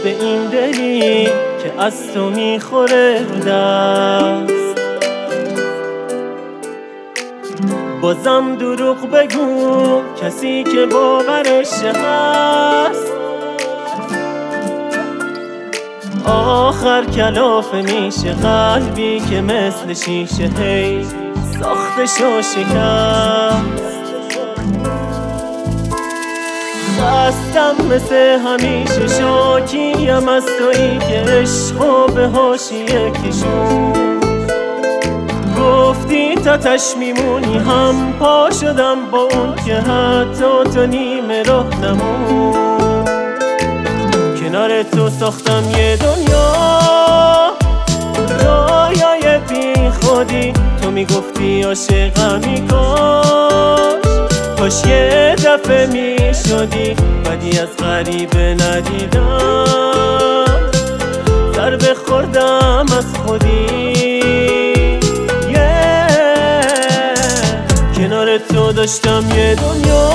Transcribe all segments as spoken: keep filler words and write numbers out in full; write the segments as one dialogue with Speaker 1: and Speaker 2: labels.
Speaker 1: به این دلی که از تو میخوره رو دست. بازم دروغ بگو کسی که باورش هست، آخر کلافه میشه قلبی که مثل شیشه هی ساختش و شکست. خستم مثل همیشه شاکیم از تویی که عشق و به حاشیه کشون. گفتی تا تش میمونی هم پا شدم با اون که حتی تو نیمه راه نمون. کنار تو ساختم یه دنیا رویای بی خودی، تو میگفتی عاشقمی کاش کاش یه دفعه میشدی. بدی از غریبه ندیدم ضربه خوردم از خودی. کنار تو داشتم یه دنیا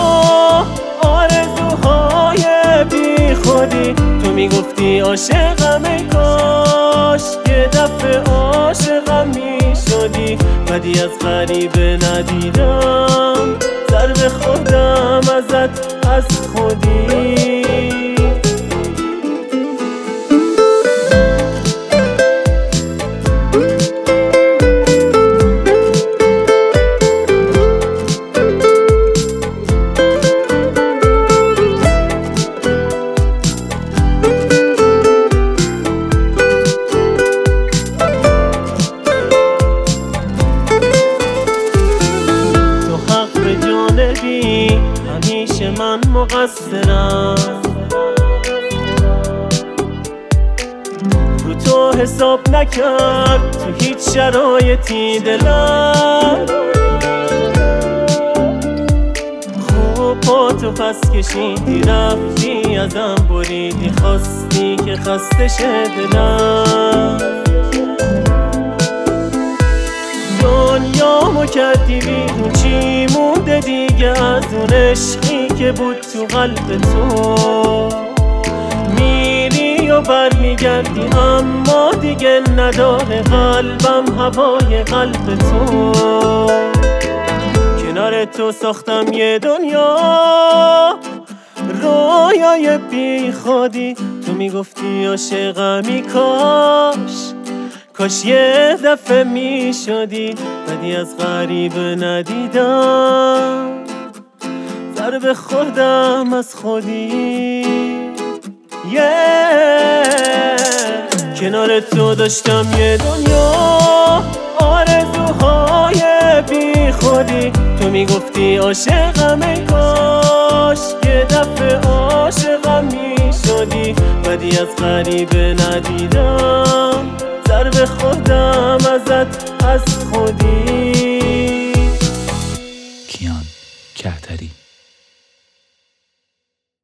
Speaker 1: آرزوهای بی خودی، تو میگفتی عاشقم ای کاش یه دفعه عاشقم میشدی. بدی از غریبه ندیدم ضربه خوردم ازت از خودی. همیشه من مقصرم، رو تو حساب نکرد تو هیچ شرایطی دلم. خوب پا تو پس کشیدی رفتی ازم بریدی، خواستی که خسته شه دلم. دنیامو کردی بیرون چی مونده دیگه از اون عشقی که بود تو قلب تو. میری و برمیگردی اما دیگه نداره قلبم هوای قلب تو. کنار تو ساختم یه دنیا رویای بی خودی، تو میگفتی عاشقمی کاش کاش یه دفعه می شدی. بدی از غریبه ندیدم ضربه خوردم از خودی. yeah. کنار تو داشتم یه دنیا آرزوهای بی خودی، تو میگفتی عاشقم ای کاش یه دفعه عاشقم می شدی. بدی از غریبه ندیدم ضربه خوردم ازت از